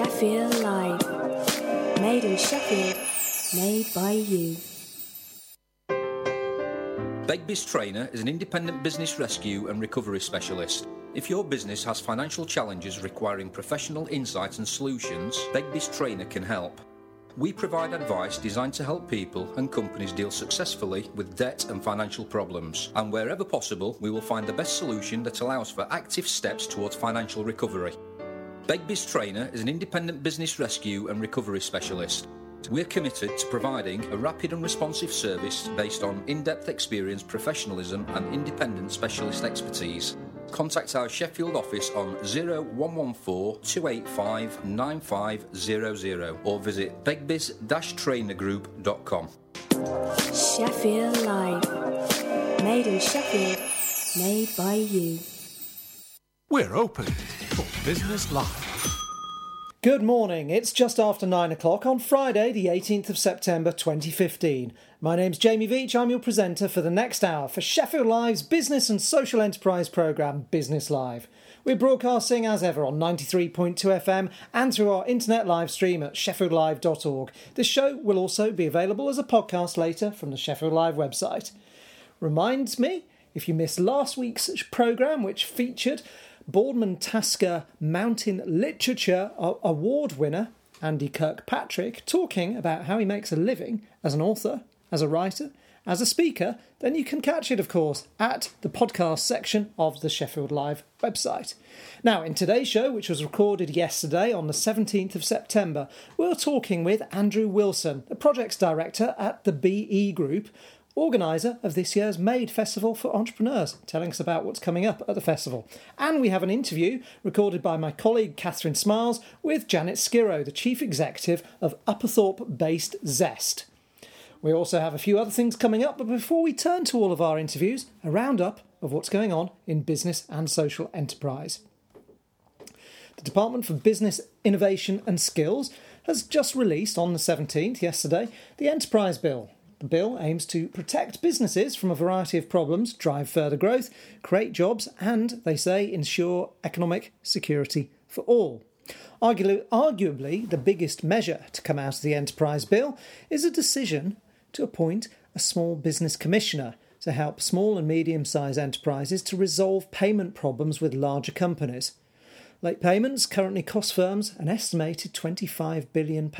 Sheffield Live. Made in Sheffield, made by you. Begbie's Trainer is an independent business rescue and recovery specialist. If your business has financial challenges requiring professional insight and solutions, Begbie's Trainer can help. We provide advice designed to help people and companies deal successfully with debt and financial problems. And wherever possible, we will find the best solution that allows for active steps towards financial recovery. Begbie's Trainer is an independent business rescue and recovery specialist. We're committed to providing a rapid and responsive service based on in-depth experience, professionalism and independent specialist expertise. Contact our Sheffield office on 0114 285 9500 or visit begbies-trainergroup.com. Sheffield Live. Made in Sheffield, made by you. We're open for Business Live. Good morning, it's just after 9 o'clock on Friday the 18th of September 2015. My name's Jamie Veach, I'm your presenter for the next hour for Sheffield Live's business and social enterprise programme Business Live. We're broadcasting as ever on 93.2 FM and through our internet live stream at sheffieldlive.org. This show will also be available as a podcast later from the Sheffield Live website. Reminds me, if you missed last week's programme which featured Boardman Tasker Mountain Literature Award winner Andy Kirkpatrick talking about how he makes a living as an author, as a writer, as a speaker, then you can catch it, of course, at the podcast section of the Sheffield Live website. Now, in today's show, which was recorded yesterday on the 17th of September, we're talking with Andrew Wilson, the projects director at the BE Group, organiser of this year's Made Festival for Entrepreneurs, telling us about what's coming up at the festival. And we have an interview recorded by my colleague Catherine Smiles with Janet Skiro, the Chief Executive of Upperthorpe-based Zest. We also have a few other things coming up, but before we turn to all of our interviews, a roundup of what's going on in business and social enterprise. The Department for Business, Innovation and Skills has just released on the 17th, yesterday, the Enterprise Bill. The bill aims to protect businesses from a variety of problems, drive further growth, create jobs and, they say, ensure economic security for all. Arguably, the biggest measure to come out of the Enterprise Bill is a decision to appoint a small business commissioner to help small and medium-sized enterprises to resolve payment problems with larger companies. Late payments currently cost firms an estimated £25 billion.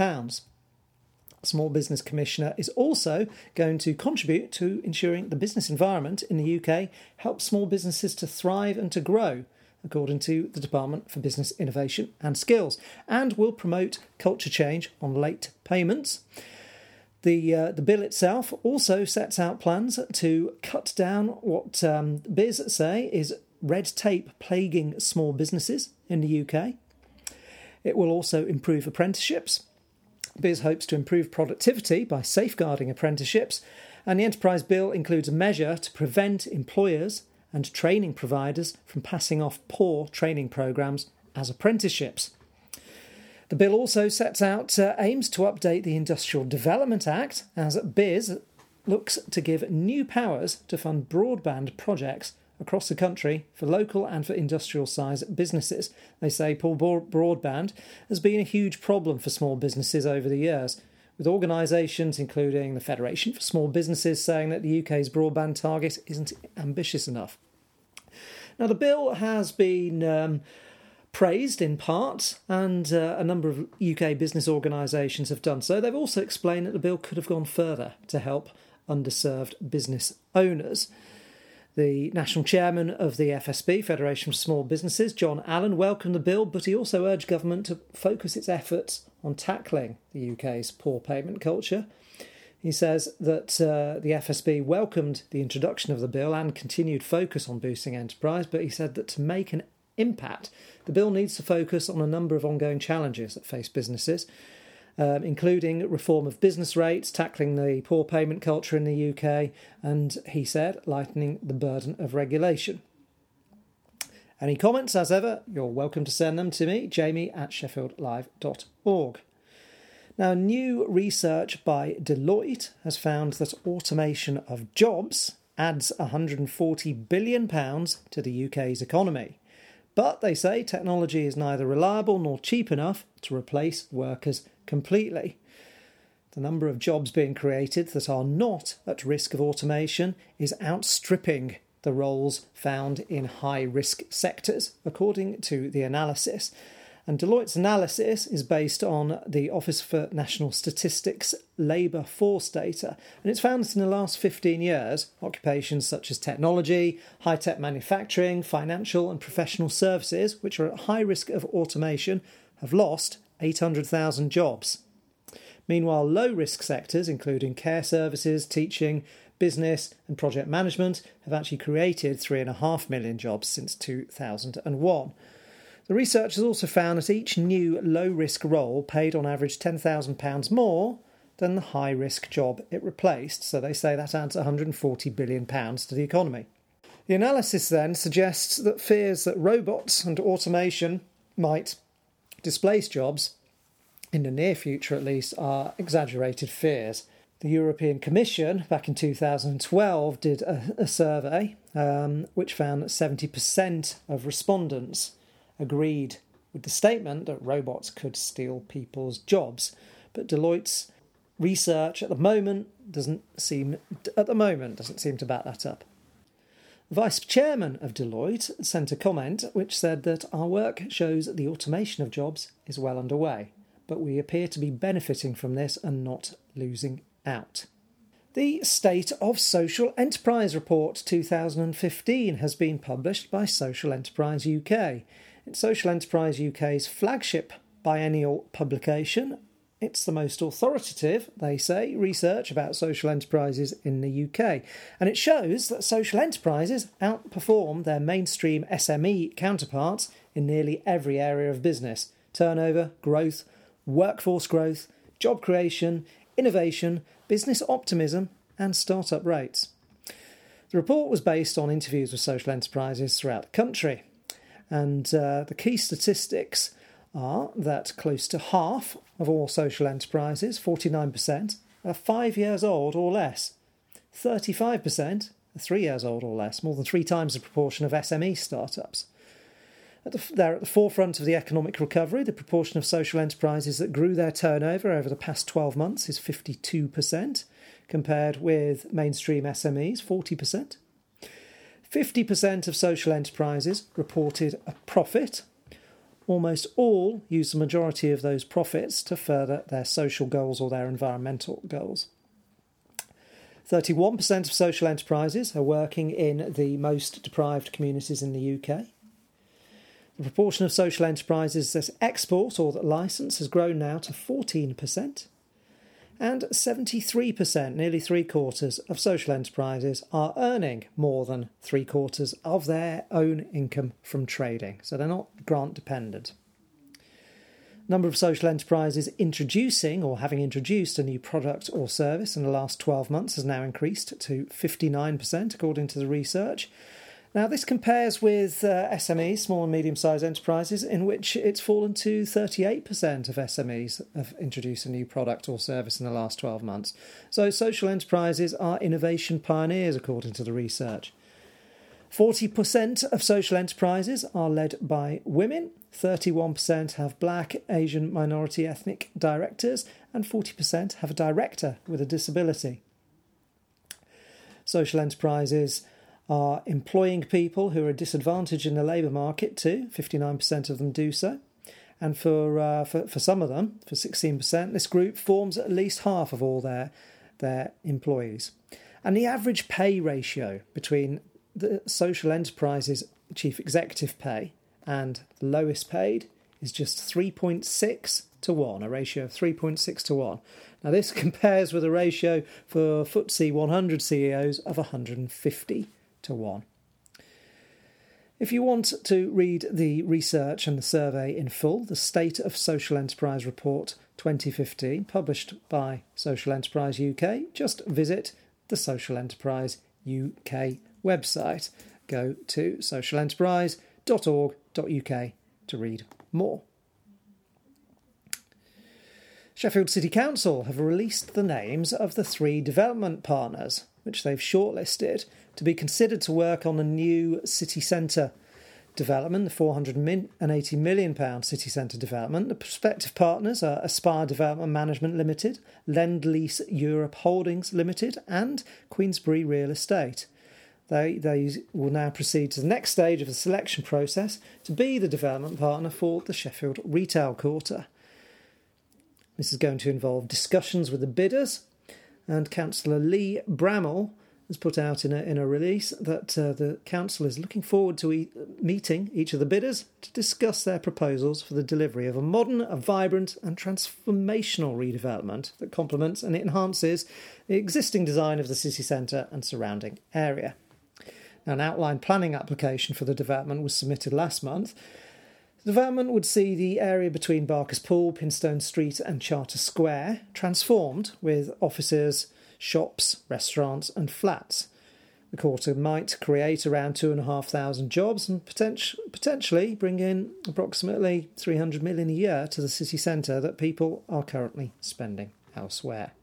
Small Business Commissioner is also going to contribute to ensuring the business environment in the UK helps small businesses to thrive and to grow, according to the Department for Business Innovation and Skills, and will promote culture change on late payments. The bill itself also sets out plans to cut down what Biz say is red tape plaguing small businesses in the UK. It will also improve apprenticeships. Biz hopes to improve productivity by safeguarding apprenticeships, and the Enterprise Bill includes a measure to prevent employers and training providers from passing off poor training programmes as apprenticeships. The bill also sets out aims to update the Industrial Development Act as Biz looks to give new powers to fund broadband projects across the country for local and for industrial-sized businesses. They say poor broadband has been a huge problem for small businesses over the years, with organisations including the Federation for Small Businesses saying that the UK's broadband target isn't ambitious enough. Now, the bill has been praised in part, and a number of UK business organisations have done so. They've also explained that the bill could have gone further to help underserved business owners. The national chairman of the FSB, Federation for Small Businesses, John Allen, welcomed the bill, but he also urged government to focus its efforts on tackling the UK's poor payment culture. He says that the FSB welcomed the introduction of the bill and continued focus on boosting enterprise, but he said that to make an impact, the bill needs to focus on a number of ongoing challenges that face businesses, including reform of business rates, tackling the poor payment culture in the UK, and, he said, lightening the burden of regulation. Any comments, as ever, you're welcome to send them to me, jamie@sheffieldlive.org. Now, new research by Deloitte has found that automation of jobs adds £140 billion to the UK's economy. But they say technology is neither reliable nor cheap enough to replace workers completely. The number of jobs being created that are not at risk of automation is outstripping the roles found in high-risk sectors, according to the analysis. And Deloitte's analysis is based on the Office for National Statistics labour force data, and it's found that in the last 15 years, occupations such as technology, high-tech manufacturing, financial and professional services, which are at high risk of automation, have lost 800,000 jobs. Meanwhile, low-risk sectors, including care services, teaching, business and project management, have actually created 3.5 million jobs since 2001. The research has also found that each new low-risk role paid on average £10,000 more than the high-risk job it replaced, so they say that adds £140 billion to the economy. The analysis then suggests that fears that robots and automation might displace jobs, in the near future at least, are exaggerated fears. The European Commission, back in 2012, did a survey which found that 70% of respondents agreed with the statement that robots could steal people's jobs. But Deloitte's research at the moment doesn't seem to back that up. Vice Chairman of Deloitte sent a comment which said that our work shows that the automation of jobs is well underway, but we appear to be benefiting from this and not losing out. The State of Social Enterprise Report 2015 has been published by Social Enterprise UK. It's Social Enterprise UK's flagship biennial publication. It's the most authoritative, they say, research about social enterprises in the UK. And it shows that social enterprises outperform their mainstream SME counterparts in nearly every area of business: turnover, growth, workforce growth, job creation, innovation, business optimism and start-up rates. The report was based on interviews with social enterprises throughout the country, and the key statistics are that close to half of all social enterprises, 49%, are 5 years old or less. 35% are 3 years old or less, more than 3 times the proportion of SME startups. They're at the forefront of the economic recovery. The proportion of social enterprises that grew their turnover over the past 12 months is 52%, compared with mainstream SMEs, 40%. 50% of social enterprises reported a profit. Almost all use the majority of those profits to further their social goals or their environmental goals. 31% of social enterprises are working in the most deprived communities in the UK. The proportion of social enterprises that export or that license has grown now to 14%. And 73%, nearly 3/4 of social enterprises are earning more than 3/4 of their own income from trading, so they're not grant dependent. Number of social enterprises introducing or having introduced a new product or service in the last 12 months has now increased to 59%, according to the research. Now, this compares with SMEs, small and medium-sized enterprises, in which it's fallen to 38% of SMEs have introduced a new product or service in the last 12 months. So social enterprises are innovation pioneers, according to the research. 40% of social enterprises are led by women, 31% have black, Asian, minority ethnic directors, and 40% have a director with a disability. Social enterprises are employing people who are disadvantaged in the labour market too. 59% of them do so. And for some of them, for 16%, this group forms at least half of all their employees. And the average pay ratio between the social enterprises' chief executive pay and the lowest paid is just 3.6 to 1, a ratio of 3.6 to 1. Now this compares with a ratio for FTSE 100 CEOs of 150 to 1. If you want to read the research and the survey in full, the State of Social Enterprise Report 2015, published by Social Enterprise UK, just visit the Social Enterprise UK website. Go to socialenterprise.org.uk to read more. Sheffield City Council have released the names of the 3 development partners, which they've shortlisted to be considered to work on a new city centre development, the £480 million city centre development. The prospective partners are Aspire Development Management Limited, Lend-Lease Europe Holdings Limited and Queensbury Real Estate. They will now proceed to the next stage of the selection process to be the development partner for the Sheffield Retail Quarter. This is going to involve discussions with the bidders, and Councillor Lee Bramall has put out in a release that the council is looking forward to meeting each of the bidders to discuss their proposals for the delivery of a modern, a vibrant and transformational redevelopment that complements and enhances the existing design of the city centre and surrounding area. Now, an outline planning application for the development was submitted last month. The development would see the area between Barker's Pool, Pinstone Street and Charter Square transformed with offices, shops, restaurants and flats. The quarter might create around 2,500 jobs and potentially bring in approximately 300 million a year to the city centre that people are currently spending elsewhere.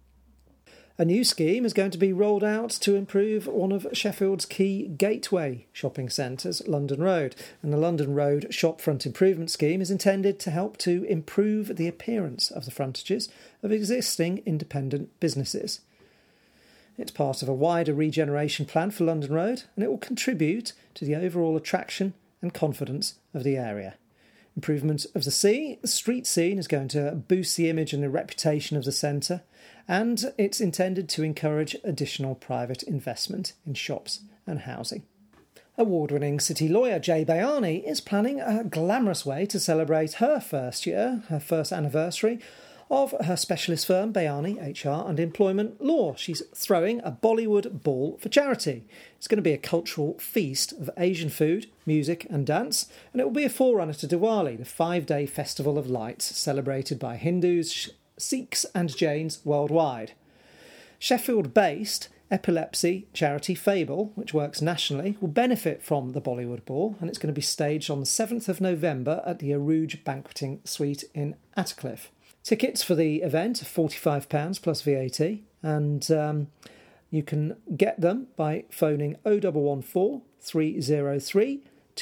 A new scheme is going to be rolled out to improve one of Sheffield's key gateway shopping centres, London Road. And the London Road Shopfront Improvement Scheme is intended to help to improve the appearance of the frontages of existing independent businesses. It's part of a wider regeneration plan for London Road, and it will contribute to the overall attraction and confidence of the area. Improvement of the street scene is going to boost the image and the reputation of the centre, and it's intended to encourage additional private investment in shops and housing. Award-winning city lawyer Jay Bayani is planning a glamorous way to celebrate her first anniversary of her specialist firm, Bayani HR and Employment Law. She's throwing a Bollywood ball for charity. It's going to be a cultural feast of Asian food, music and dance, and it will be a forerunner to Diwali, the 5-day festival of lights celebrated by Hindus, Sikhs and Jains worldwide. Sheffield-based epilepsy charity Fable, which works nationally, will benefit from the Bollywood Ball, and it's going to be staged on the 7th of November at the Arooj Banqueting Suite in Attercliffe. Tickets for the event are £45 plus VAT, and you can get them by phoning 0114 303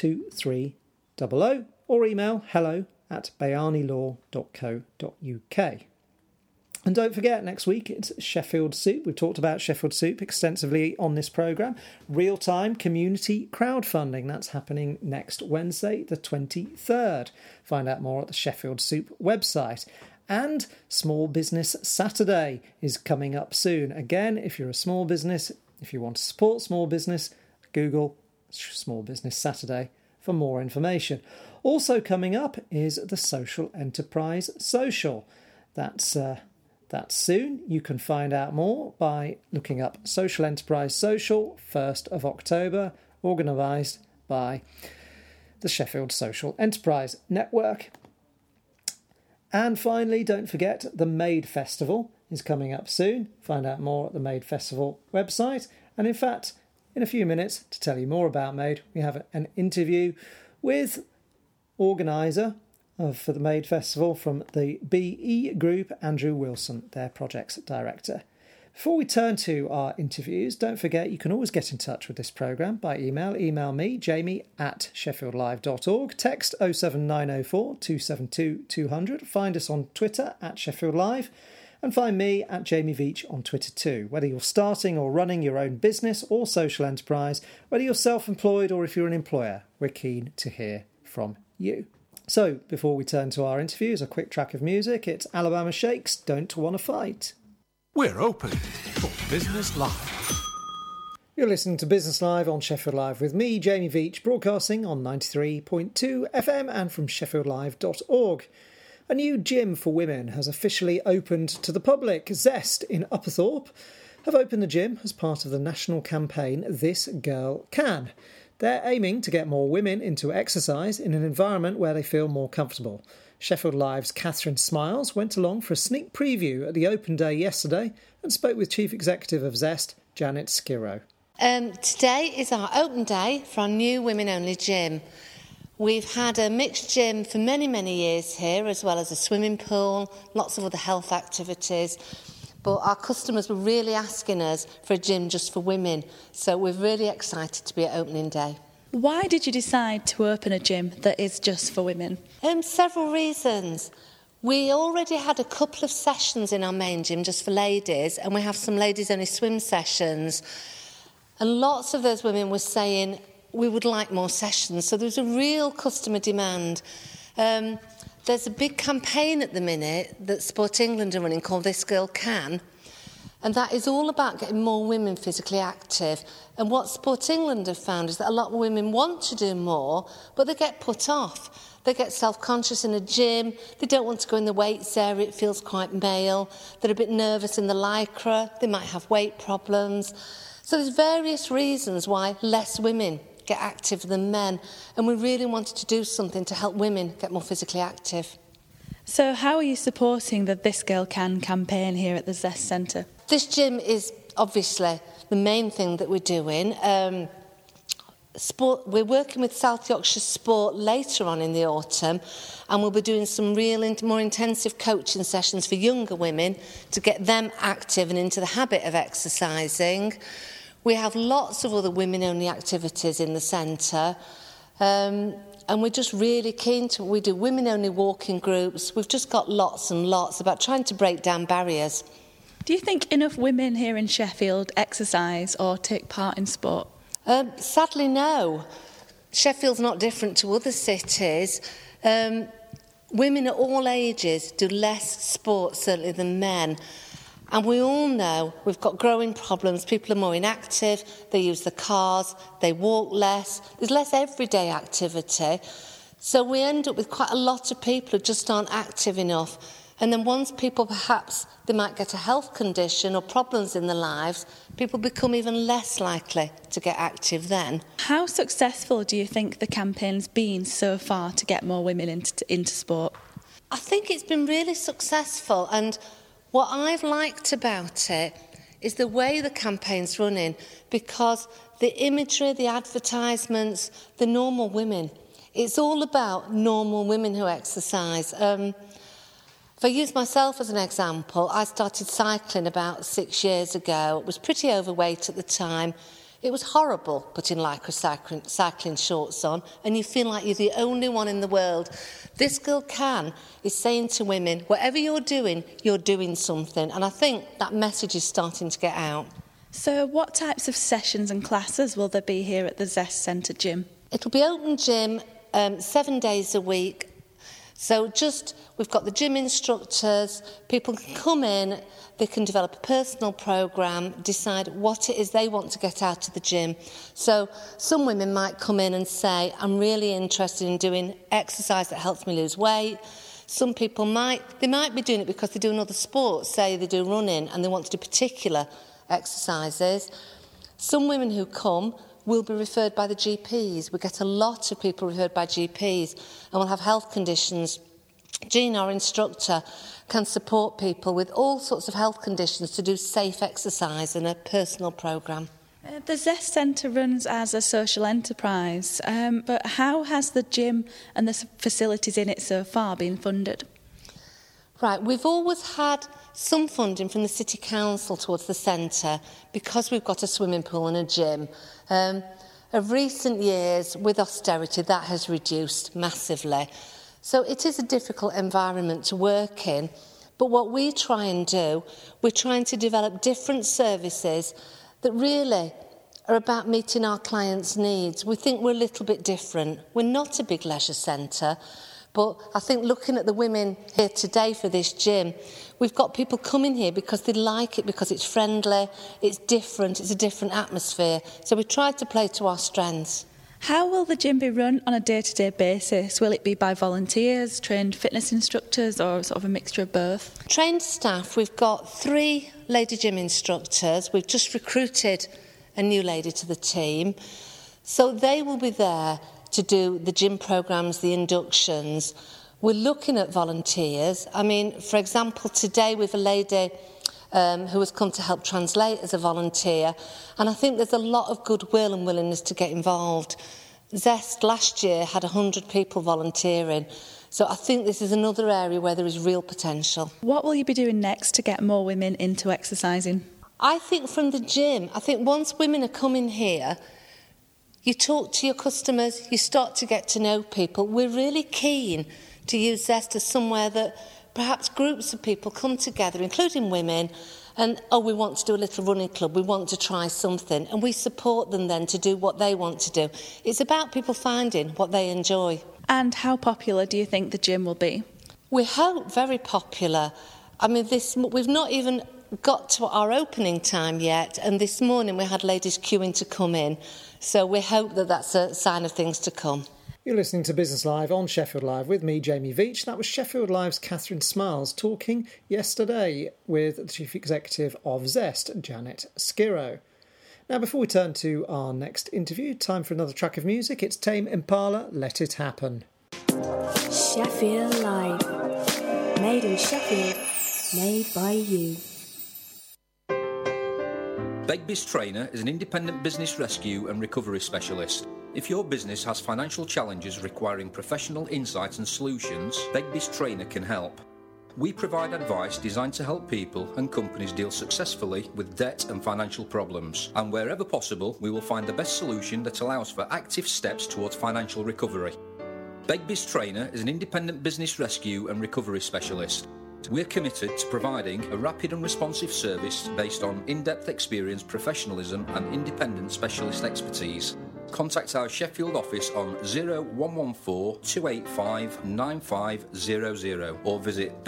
2300 or email hello@bayanilaw.co.uk. And don't forget, next week it's Sheffield Soup. We've talked about Sheffield Soup extensively on this programme. Real-time community crowdfunding. That's happening next Wednesday, the 23rd. Find out more at the Sheffield Soup website. And Small Business Saturday is coming up soon. Again, if you're a small business, if you want to support small business, Google Small Business Saturday for more information. Also coming up is the Social Enterprise Social. That's soon. You can find out more by looking up Social Enterprise Social, 1st of October, organised by the Sheffield Social Enterprise Network. And finally, don't forget, the Made Festival is coming up soon. Find out more at the Made Festival website. And in fact, in a few minutes, to tell you more about Made, we have an interview with organiser for the Made Festival from the BE Group, Andrew Wilson, their projects director. Before we turn to our interviews, don't forget you can always get in touch with this programme by email. Email me, jamie@sheffieldlive.org. Text 07904 272 200. Find us on Twitter @SheffieldLive. And find me @JamieVeach on Twitter too. Whether you're starting or running your own business or social enterprise, whether you're self-employed or if you're an employer, we're keen to hear from you. So, before we turn to our interviews, a quick track of music. It's Alabama Shakes, Don't Wanna Fight. We're open for Business Live. You're listening to Business Live on Sheffield Live with me, Jamie Veach, broadcasting on 93.2 FM and from sheffieldlive.org. A new gym for women has officially opened to the public. Zest in Upperthorpe have opened the gym as part of the national campaign This Girl Can. They're aiming to get more women into exercise in an environment where they feel more comfortable. Sheffield Live's Catherine Smiles went along for a sneak preview at the open day yesterday and spoke with Chief Executive of Zest, Janet Skiro. Today is our open day for our new women-only gym. We've had a mixed gym for many, many years here, as well as a swimming pool, lots of other health activities. But our customers were really asking us for a gym just for women. So we're really excited to be at opening day. Why did you decide to open a gym that is just for women? Several reasons. We already had a couple of sessions in our main gym just for ladies, and we have some ladies-only swim sessions. And lots of those women were saying, we would like more sessions. So there was a real customer demand. There's a big campaign at the minute that Sport England are running called This Girl Can. And that is all about getting more women physically active. And what Sport England have found is that a lot of women want to do more, but they get put off. They get self-conscious in a gym. They don't want to go in the weights area. It feels quite male. They're a bit nervous in the lycra. They might have weight problems. So there's various reasons why less women get active than men. And we really wanted to do something to help women get more physically active. So how are you supporting the This Girl Can campaign here at the Zest Centre? This gym is obviously the main thing that we're doing. We're working with South Yorkshire Sport later on in the autumn, and we'll be doing some more intensive coaching sessions for younger women to get them active and into the habit of exercising. We have lots of other women-only activities in the centre, and we're just really keen to... We do women-only walking groups. We've just got lots and lots about trying to break down barriers. Do you think enough women here in Sheffield exercise or take part in sport? Sadly, no. Sheffield's not different to other cities. Women at all ages do less sport, certainly, than men. And we all know we've got growing problems. People are more inactive, they use the cars, they walk less. There's less everyday activity. So we end up with quite a lot of people who just aren't active enough. And then once people perhaps, they might get a health condition or problems in their lives, people become even less likely to get active then. How successful do you think the campaign's been so far to get more women into sport? I think it's been really successful, and what I've liked about it is the way the campaign's running, because the imagery, the advertisements, the normal women, it's all about normal women who exercise. If I use myself as an example, I started cycling about 6 years ago. I was pretty overweight at the time. It was horrible putting Lycra cycling shorts on, and you feel like you're the only one in the world. This Girl Can is saying to women, whatever you're doing something. And I think that message is starting to get out. So what types of sessions and classes will there be here at the Zest Centre gym? It'll be open gym 7 days a week. So we've got the gym instructors, people can come in, they can develop a personal programme, decide what it is they want to get out of the gym. So some women might come in and say, I'm really interested in doing exercise that helps me lose weight. Some people might be doing it because they do another sport, say they do running and they want to do particular exercises. Some women who come will be referred by the GPs. We get a lot of people referred by GPs and we'll have health conditions. Jean, our instructor, can support people with all sorts of health conditions to do safe exercise in a personal programme. The Zest Centre runs as a social enterprise, but how has the gym and the facilities in it so far been funded? Right, we've always had some funding from the City Council towards the centre because we've got a swimming pool and a gym. Of recent years, with austerity, that has reduced massively. So it is a difficult environment to work in. But what we try and do, we're trying to develop different services that really are about meeting our clients' needs. We think we're a little bit different. We're not a big leisure centre. But I think looking at the women here today for this gym, we've got people coming here because they like it, because it's friendly, it's different, it's a different atmosphere. So we tried to play to our strengths. How will the gym be run on a day-to-day basis? Will it be by volunteers, trained fitness instructors, or sort of a mixture of both? Trained staff, we've got 3 lady gym instructors. We've just recruited a new lady to the team. So they will be there to do the gym programmes, the inductions. We're looking at volunteers. I mean, for example, today we have a lady who has come to help translate as a volunteer, and I think there's a lot of goodwill and willingness to get involved. Zest last year had 100 people volunteering, so I think this is another area where there is real potential. What will you be doing next to get more women into exercising? I think from the gym, once women are coming here, You talk to your customers, you start to get to know people. We're really keen to use Zest as somewhere that perhaps groups of people come together, including women, and, we want to do a little running club, we want to try something, and we support them then to do what they want to do. It's about people finding what they enjoy. And how popular do you think the gym will be? We hope very popular. I mean, we've not even got to our opening time yet, and this morning we had ladies queuing to come in, so we hope that that's a sign of things to come. You're listening to Business Live on Sheffield Live with me, Jamie Veitch. That was Sheffield Live's Catherine Smiles talking yesterday with the Chief Executive of Zest, Janet Skiro. Now, before we turn to our next interview, time for another track of music. It's Tame Impala, Let It Happen. Sheffield Live. Made in Sheffield. Made by you. Begbie's Trainer is an independent business rescue and recovery specialist. If your business has financial challenges requiring professional insight and solutions, Begbie's Trainer can help. We provide advice designed to help people and companies deal successfully with debt and financial problems. And wherever possible, we will find the best solution that allows for active steps towards financial recovery. Begbie's Trainer is an independent business rescue and recovery specialist. We're committed to providing a rapid and responsive service based on in-depth experience, professionalism and independent specialist expertise. Contact our Sheffield office on 0114 285 9500 or visit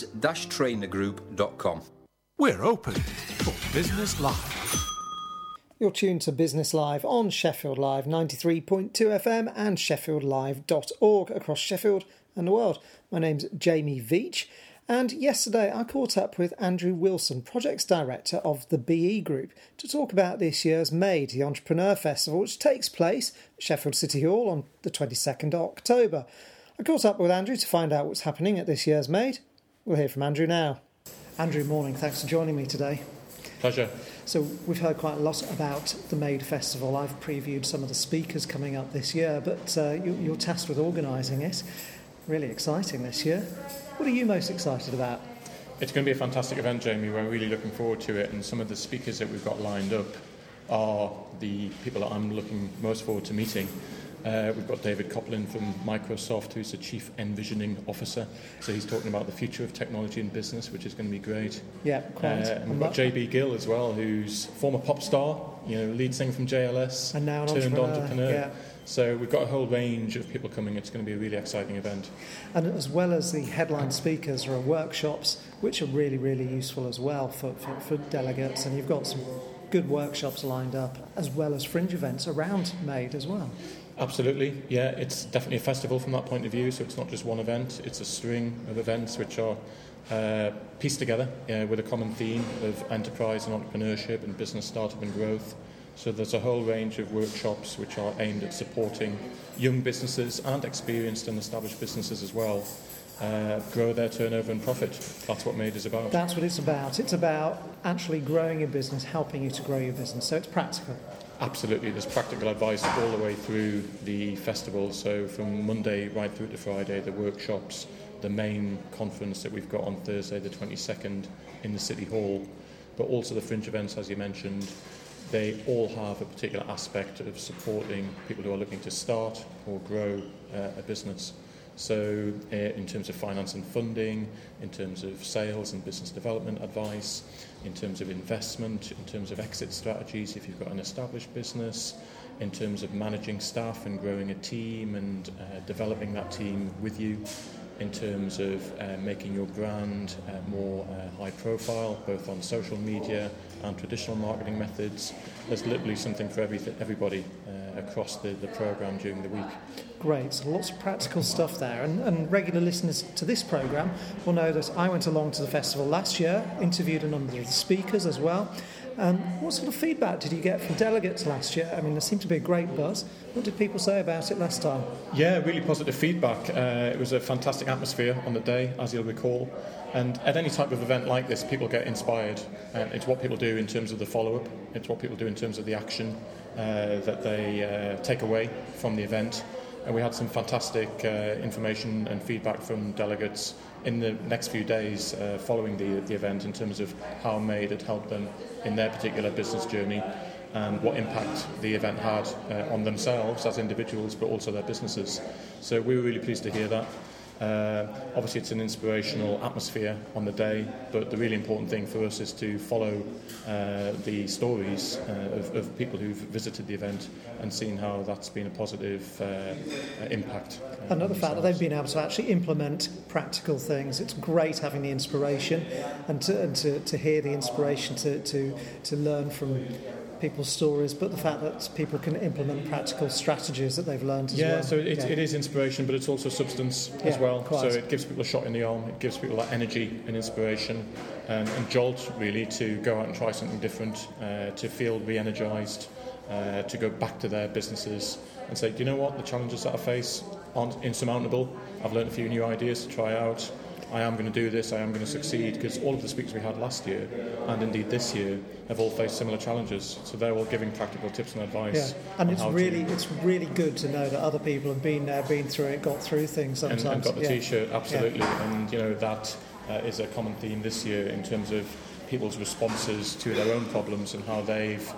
begbies-trainergroup.com. We're open for Business Live. You're tuned to Business Live on Sheffield Live 93.2 FM and sheffieldlive.org across Sheffield and the world. My name's Jamie Veitch. And yesterday I caught up with Andrew Wilson, Projects Director of the BE Group, to talk about this year's MADE, the Entrepreneur Festival, which takes place at Sheffield City Hall on the 22nd of October. I caught up with Andrew to find out what's happening at this year's MADE. We'll hear from Andrew now. Andrew, morning. Thanks for joining me today. Pleasure. So we've heard quite a lot about the MADE Festival. I've previewed some of the speakers coming up this year, but you're tasked with organising it. Really exciting this year. What are you most excited about? It's going to be a fantastic event, Jamie. We're really looking forward to it, and some of the speakers that we've got lined up are the people that I'm looking most forward to meeting. We've got David Coplin from Microsoft, who's the Chief Envisioning Officer. So he's talking about the future of technology in business, which is going to be great. Yeah, quite. And we've got JB Gill as well, who's former pop star, lead singer from JLS, and now an turned entrepreneur. Yeah. So we've got a whole range of people coming. It's going to be a really exciting event. And as well as the headline speakers, there are workshops which are really, really useful as well for delegates. And you've got some good workshops lined up, as well as fringe events around MADE as well. Absolutely, yeah. It's definitely a festival from that point of view. So it's not just one event. It's a string of events which are pieced together with a common theme of enterprise and entrepreneurship and business startup and growth. So there's a whole range of workshops which are aimed at supporting young businesses and experienced and established businesses as well grow their turnover and profit. That's what MADE is about. That's what it's about. It's about actually growing your business, helping you to grow your business. So it's practical. Absolutely. There's practical advice all the way through the festival. So from Monday right through to Friday, the workshops, the main conference that we've got on Thursday the 22nd in the City Hall, but also the fringe events, as you mentioned. They all have a particular aspect of supporting people who are looking to start or grow a business. So in terms of finance and funding, in terms of sales and business development advice, in terms of investment, in terms of exit strategies if you've got an established business, in terms of managing staff and growing a team and developing that team with you, in terms of making your brand more high profile, both on social media and traditional marketing methods. There's literally something for everybody across the programme during the week. Great, so lots of practical stuff there. And regular listeners to this programme will know that I went along to the festival last year, interviewed a number of the speakers as well. What sort of feedback did you get from delegates last year? I mean, there seemed to be a great buzz. What did people say about it last time? Yeah, really positive feedback. It was a fantastic atmosphere on the day, as you'll recall. And at any type of event like this, people get inspired. It's what people do in terms of the follow-up. It's what people do in terms of the action that they take away from the event. And we had some fantastic information and feedback from delegates in the next few days following the event in terms of how MADE had helped them in their particular business journey. and what impact the event had on themselves as individuals, but also their businesses. So we were really pleased to hear that. Obviously it's an inspirational atmosphere on the day, but the really important thing for us is to follow the stories of people who've visited the event and seen how that's been a positive impact. Another fact that they've been able to actually implement practical things. It's great having the inspiration and to hear the inspiration to learn from people's stories, but the fact that people can implement practical strategies that they've learned as well. Yeah, so it is inspiration, but it's also substance as well. Quite. So it gives people a shot in the arm, it gives people that energy and inspiration and jolt, really, to go out and try something different, to feel re-energised, to go back to their businesses and say, do you know what, the challenges that I face aren't insurmountable. I've learned a few new ideas to try out. I am going to do this, I am going to succeed, because all of the speakers we had last year, and indeed this year, have all faced similar challenges. So they're all giving practical tips and advice. Yeah, and it's really good to know that other people have been there, been through it, got through things sometimes. And got the T-shirt, absolutely. Yeah. And, that is a common theme this year in terms of people's responses to their own problems and how they've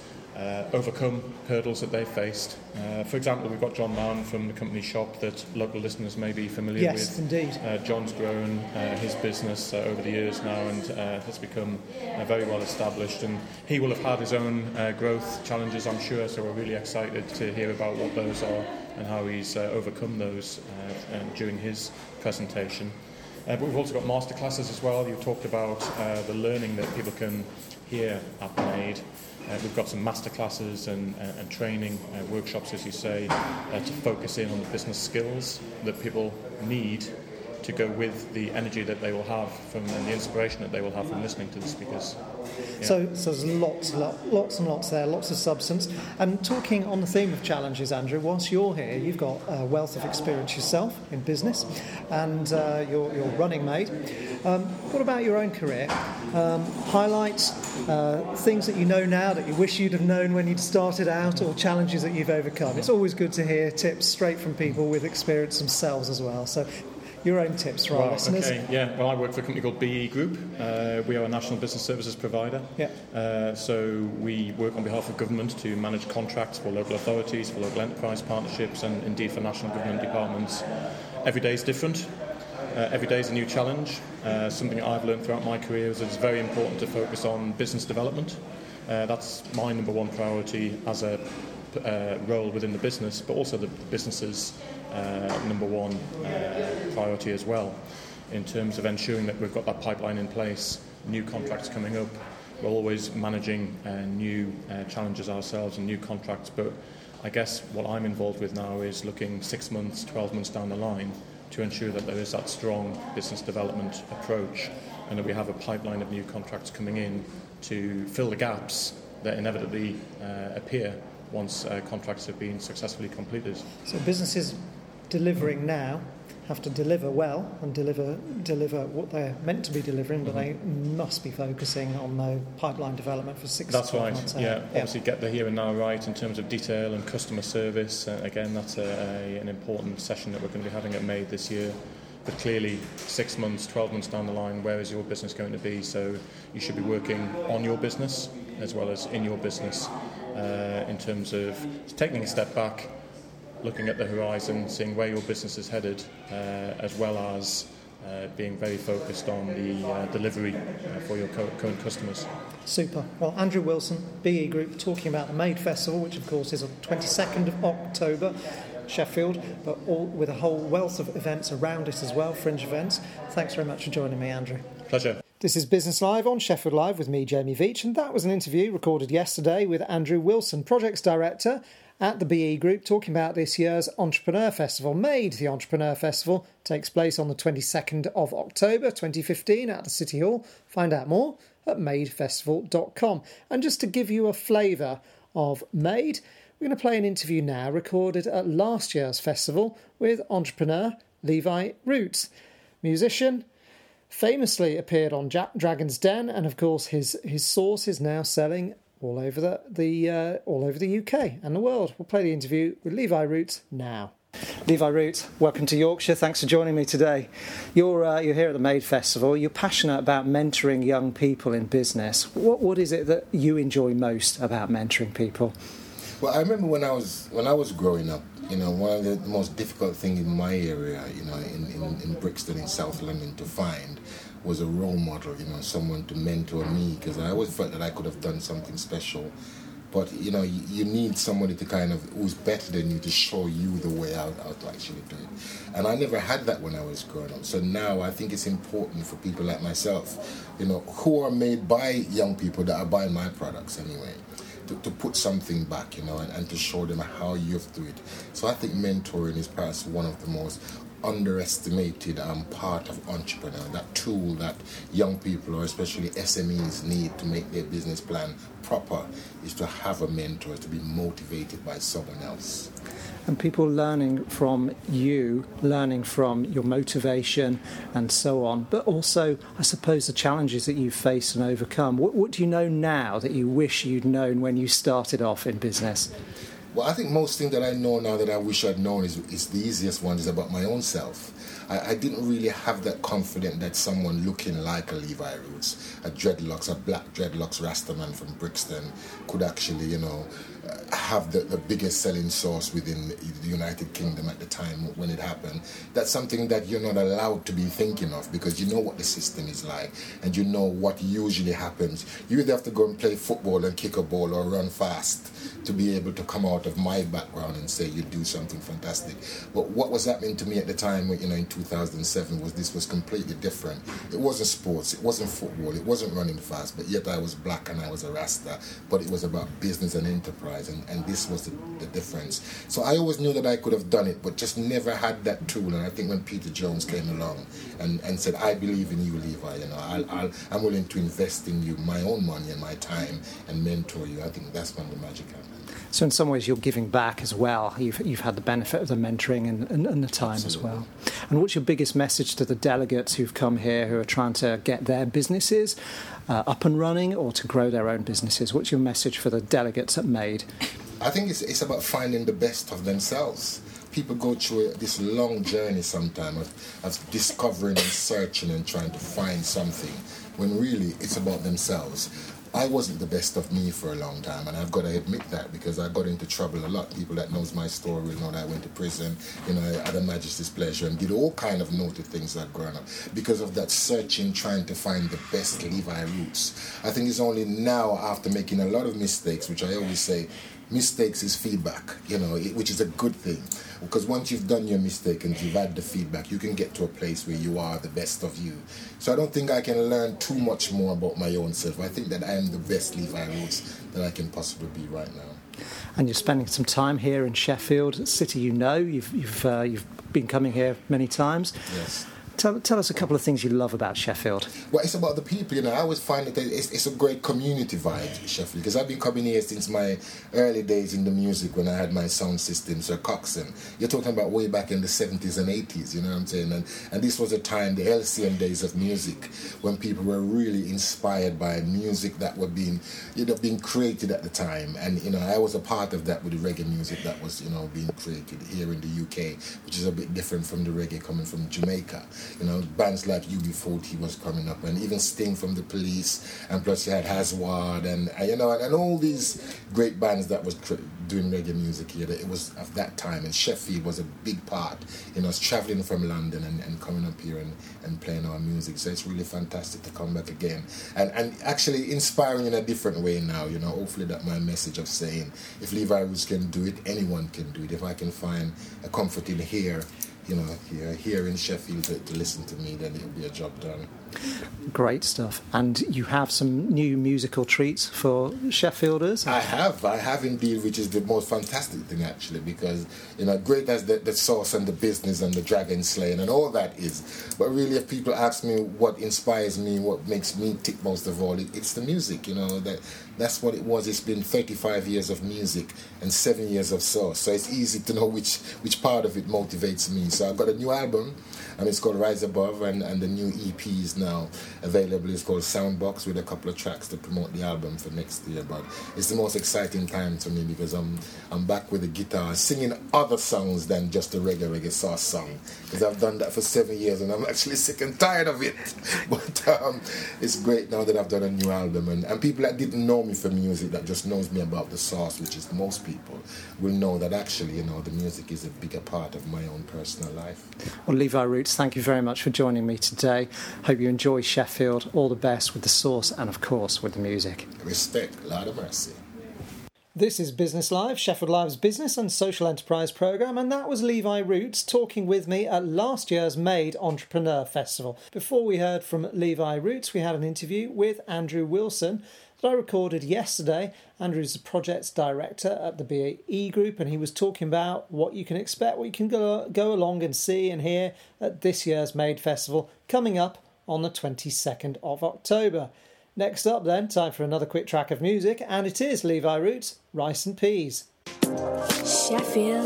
overcome hurdles that they've faced. For example, we've got John Mann from the company Shop that local listeners may be familiar with. Yes, indeed. John's grown his business over the years now and has become very well established, and he will have had his own growth challenges, I'm sure, so we're really excited to hear about what those are and how he's overcome those during his presentation. But we've also got masterclasses as well. You talked about the learning that people can hear at MADE. We've got some masterclasses and training workshops, as you say, to focus in on the business skills that people need to go with the energy that they will have from and the inspiration that they will have from listening to the speakers. Yeah. So there's lots and lots there, lots of substance. And talking on the theme of challenges, Andrew, whilst you're here, you've got a wealth of experience yourself in business, and you're running MADE. What about your own career? Highlights, things that you know now that you wish you'd have known when you'd started out, or challenges that you've overcome. It's always good to hear tips straight from people with experience themselves as well. So your own tips for our listeners. Okay, yeah. Well, I work for a company called BE Group. We are a national business services provider. Yeah. So we work on behalf of government to manage contracts for local authorities, for local enterprise partnerships, and indeed for national government departments. Every day is different. Every day is a new challenge. Something I've learned throughout my career is that it's very important to focus on business development. That's my number one priority as a role within the business, but also the business's number one priority as well, in terms of ensuring that we've got that pipeline in place, new contracts coming up. We're always managing new challenges ourselves and new contracts, but I guess what I'm involved with now is looking 6 months, 12 months down the line to ensure that there is that strong business development approach and that we have a pipeline of new contracts coming in to fill the gaps that inevitably appear once contracts have been successfully completed. So businesses delivering now have to deliver well and deliver what they're meant to be delivering, but they must be focusing on the pipeline development for 6 to 12 months. That's right, yeah. Obviously get the here and now right in terms of detail and customer service. Again, that's an important session that we're going to be having at MADE this year. But clearly, 6 months, 12 months down the line, where is your business going to be? So you should be working on your business as well as in your business in terms of taking a step back, looking at the horizon, seeing where your business is headed, as well as being very focused on the delivery for your current customers. Super. Well, Andrew Wilson, BE Group, talking about the MADE Festival, which of course is on 22nd of October, Sheffield, but all with a whole wealth of events around it as well, fringe events. Thanks very much for joining me, Andrew. Pleasure. This is Business Live on Sheffield Live with me, Jamie Veach, and that was an interview recorded yesterday with Andrew Wilson, Projects Director at the BE Group, talking about this year's Entrepreneur Festival. MADE, the Entrepreneur Festival, takes place on the 22nd of October 2015 at the City Hall. Find out more at madefestival.com. And just to give you a flavour of MADE, we're going to play an interview now recorded at last year's festival with entrepreneur Levi Roots. Musician, famously appeared on Dragon's Den, and of course his sauce is now selling all over the UK and the world. We'll play the interview with Levi Roots now. Levi Root, welcome to Yorkshire. Thanks for joining me today. You're here at the Made Festival. You're passionate about mentoring young people in business. What is it that you enjoy most about mentoring people? Well, I remember when I was growing up, one of the most difficult things in my area, in Brixton, in South London, to find was a role model, someone to mentor me, because I always felt that I could have done something special. But, you need somebody to who's better than you to show you the way out to actually do it. And I never had that when I was growing up. So now I think it's important for people like myself, who are made by young people that are buying my products anyway, to put something back, and to show them how you have to do it. So I think mentoring is perhaps one of the most underestimated part of entrepreneur, that tool that young people, or especially SMEs, need to make their business plan proper, is to have a mentor, to be motivated by someone else. And people learning from you, learning from your motivation and so on, but also, I suppose, the challenges that you've faced and overcome. What do you know now that you wish you'd known when you started off in business? Well, I think most things that I know now that I wish I'd known is the easiest one is about my own self. I didn't really have that confidence that someone looking like a Levi Roots, a black dreadlocks Rastaman from Brixton, could actually, have the biggest selling sauce within the United Kingdom at the time when it happened. That's something that you're not allowed to be thinking of, because you know what the system is like and you know what usually happens. You either have to go and play football and kick a ball or run fast to be able to come out of my background and say you do something fantastic. But what was happening to me at the time, in 2007, this was completely different. It wasn't sports, it wasn't football, it wasn't running fast, but yet I was black and I was a Rasta. But it was about business and enterprise, and this was the difference. So I always knew that I could have done it, but just never had that tool. And I think when Peter Jones came along and said, I believe in you, Levi, I'm willing to invest in you my own money and my time and mentor you, I think that's when the magic happened. So in some ways you're giving back as well. You've had the benefit of the mentoring and the time Absolutely. As well. And what's your biggest message to the delegates who've come here who are trying to get their businesses up and running or to grow their own businesses? What's your message for the delegates at Made? I think it's about finding the best of themselves. People go through this long journey sometimes of discovering and searching and trying to find something, when really it's about themselves. I wasn't the best of me for a long time, and I've got to admit that, because I got into trouble a lot. People that knows my story will know that I went to prison, I had a Majesty's pleasure and did all kind of naughty things that growing up because of that searching, trying to find the best Levi Roots. I think it's only now, after making a lot of mistakes, which I always say, mistakes is feedback, which is a good thing. Because once you've done your mistake and you've had the feedback, you can get to a place where you are the best of you. So I don't think I can learn too much more about my own self. I think that I am the best Levi Roots that I can possibly be right now. And you're spending some time here in Sheffield, a city you've been coming here many times. Yes. Tell us a couple of things you love about Sheffield. Well, it's about the people, I always find that it's a great community vibe, Sheffield, because I've been coming here since my early days in the music when I had my sound system, Sir Coxon. You're talking about way back in the 70s and 80s, you know what I'm saying? And this was a time, the LCM days of music, when people were really inspired by music that were being created at the time. And, I was a part of that with the reggae music that was, being created here in the UK, which is a bit different from the reggae coming from Jamaica. Bands like UB40 was coming up, and even Sting from the Police, and plus you had Hazward, and all these great bands that was doing reggae music here. It was of that time, and Sheffield was a big part. Us traveling from London and coming up here and playing our music. So it's really fantastic to come back again, and actually inspiring in a different way now. Hopefully that my message of saying, if Levi Roots can do it, anyone can do it. If I can find a comfort in here in Sheffield to listen to me, then it'll be a job done. Great stuff. And you have some new musical treats for Sheffielders? I have indeed, which is the most fantastic thing actually, because great as the sauce and the business and the dragon slaying and all that is, but really if people ask me what inspires me, what makes me tick most of all, it's the music. That's what it was. It's been 35 years of music and 7 years of sauce, so it's easy to know which part of it motivates me. So I've got a new album, and it's called Rise Above, and the new EP is now available. It's called Soundbox, with a couple of tracks to promote the album for next year. But it's the most exciting time to me because I'm back with the guitar, singing other songs than just a reggae sauce song. Because I've done that for 7 years, and I'm actually sick and tired of it. But it's great now that I've done a new album, and people that didn't know me for music, that just knows me about the sauce, which is most people, will know that actually, you know, the music is a bigger part of my own personal life. Well, Levi Roots, thank you very much for joining me today. Hope you enjoy Sheffield. All the best with the sauce and, of course, with the music. Respect, Lord of mercy. This is Business Live, Sheffield Live's business and social enterprise programme, and that was Levi Roots talking with me at last year's Made Entrepreneur Festival. Before we heard from Levi Roots, we had an interview with Andrew Wilson that I recorded yesterday. Andrew's the project director at the BAE Group, and he was talking about what you can expect, what you can go along and see and hear at this year's Made Festival coming up on the 22nd of October. Next up then, time for another quick track of music, and it is Levi Roots, Rice and Peas. Sheffield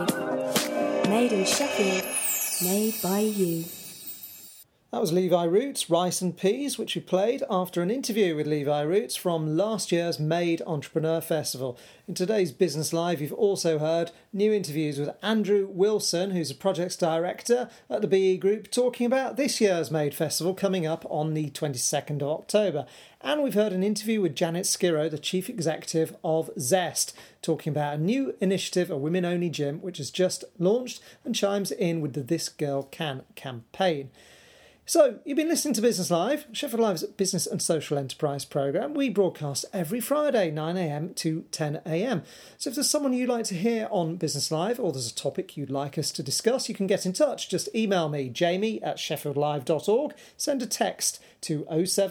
Live. Made in Sheffield. Made by you. That was Levi Roots, Rice and Peas, which we played after an interview with Levi Roots from last year's Made Entrepreneur Festival. In today's Business Live, you've also heard new interviews with Andrew Wilson, who's a projects director at the BE Group, talking about this year's Made Festival coming up on the 22nd of October. And we've heard an interview with Janet Skirrow, the Chief Executive of Zest, talking about a new initiative, a women-only gym, which has just launched and chimes in with the This Girl Can campaign. So, you've been listening to Business Live, Sheffield Live's business and social enterprise programme. We broadcast every Friday, 9am to 10am. So if there's someone you'd like to hear on Business Live, or there's a topic you'd like us to discuss, you can get in touch. Just email me, jamie@sheffieldlive.org. Send a text to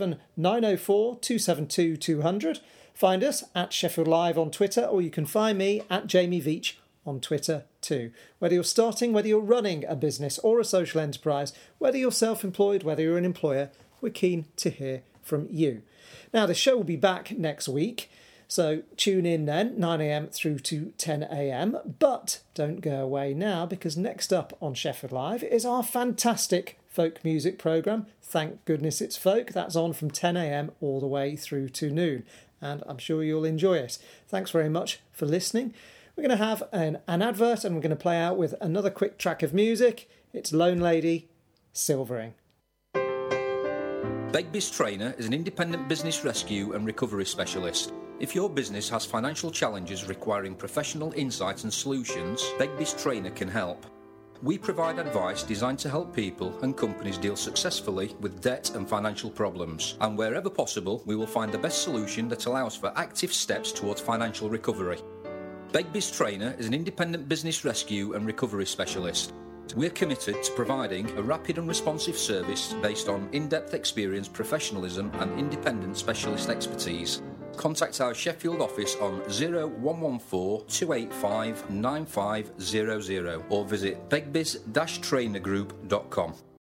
07904 272 200. Find us at Sheffield Live on Twitter, or you can find me at Jamie Veach on Twitter too. Whether you're starting, whether you're running a business or a social enterprise, whether you're self-employed, whether you're an employer, we're keen to hear from you. Now, the show will be back next week, so tune in then, 9am through to 10am. But don't go away now, because next up on Sheffield Live is our fantastic folk music programme. Thank goodness it's folk. That's on from 10am all the way through to noon, and I'm sure you'll enjoy it. Thanks very much for listening. We're going to have an advert, and we're going to play out with another quick track of music. It's Lone Lady, Silvering. Begbie's Trainer is an independent business rescue and recovery specialist. If your business has financial challenges requiring professional insight and solutions, Begbie's Trainer can help. We provide advice designed to help people and companies deal successfully with debt and financial problems. And wherever possible, we will find the best solution that allows for active steps towards financial recovery. Begbie's Trainer is an independent business rescue and recovery specialist. We're committed to providing a rapid and responsive service based on in-depth experience, professionalism and independent specialist expertise. Contact our Sheffield office on 0114 285 9500 or visit begbies-trainergroup.com.